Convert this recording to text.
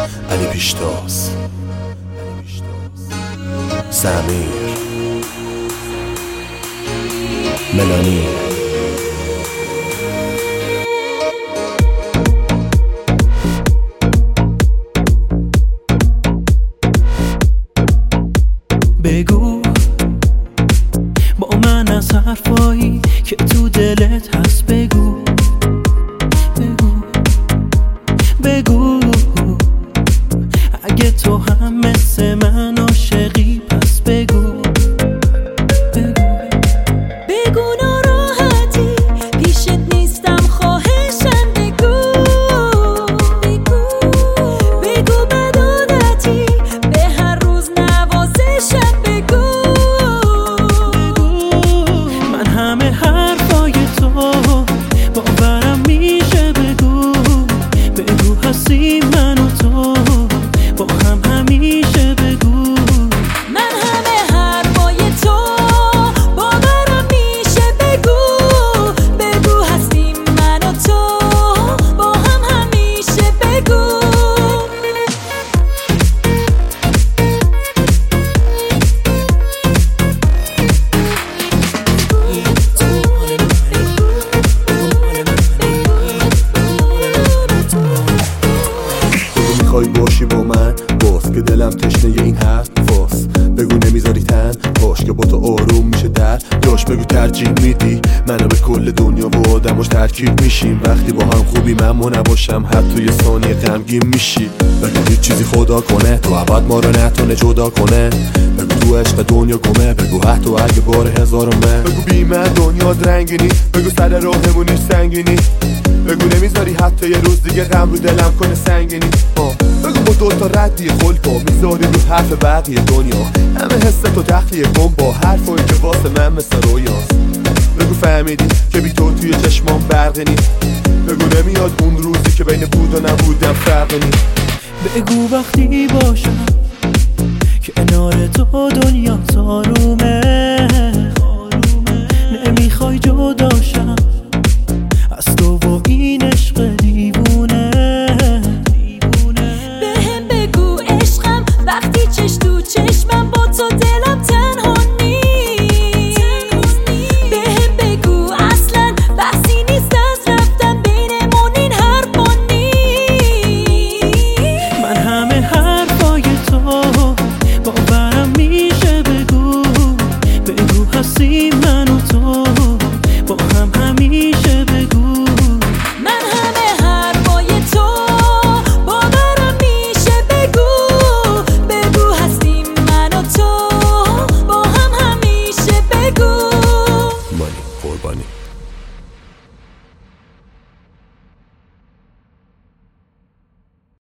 علی پیشتاز، سمیر، ملانی. بگو با من از حرفایی که تو دلت هست، بگو بگو بگو اگه تو هم مثل من عاشقی پس بگو بگو بگو ناراحتی پیشت نیستم، خواهشم بگو بگو بگو بد عادتی به هر روز نوازشم بگو من همه حرفای تو باورم میشه، بگو بگو هستی من و تو با هم همیشه، بگو من همه حرفای تو باورم میشه، بگو بگو هستیم من و تو با هم همیشه، بگو میخوای باشی با من باز که دلم تشنه این حرف واس، بگو نمیذاری تن باش که با تو آروم میشه در جاش، بگو ترجیح میدی منو به کل دنیا و آدماش ترکیب میشیم، وقتی با هم خوبی من نباشم حتی یه ثانیه غمگین میشی، بگو هیچ چیزی خدا کنه تو ابد ما رو نتونه جدا کنه، بگو تو عشق دنیا گمه، بگو حتی اگه بار هزارمه، بگو بی من دنیا رنگینی، بگو سر راهمونش سنگینی، بگو نمیذاری حتی یه روز دیگه غم رو دلم کنه سنگینی، بگو با دوتا ردی خلقا میذاری رو حرف بقیه دنیا، همه حس تو تخلیه کن با حرفایی که واسه من مثل رویاست، بگو فهمیدی که بی تو توی چشمام برقی نیست، بگو نمیاد اون روزی که بین بود و نبودم فرقی نیست، بگو وقتی باشم کنار تو دنیا آرومه، نمیخوای جداشم از تو